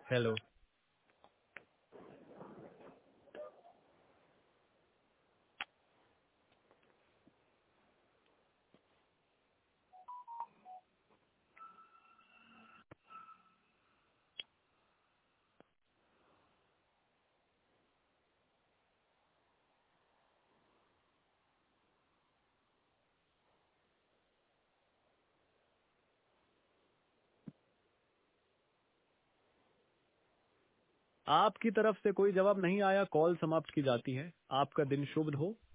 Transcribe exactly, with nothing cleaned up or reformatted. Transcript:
Hello. आपकी तरफ से कोई जवाब नहीं आया, कॉल समाप्त की जाती है। आपका दिन शुभ हो।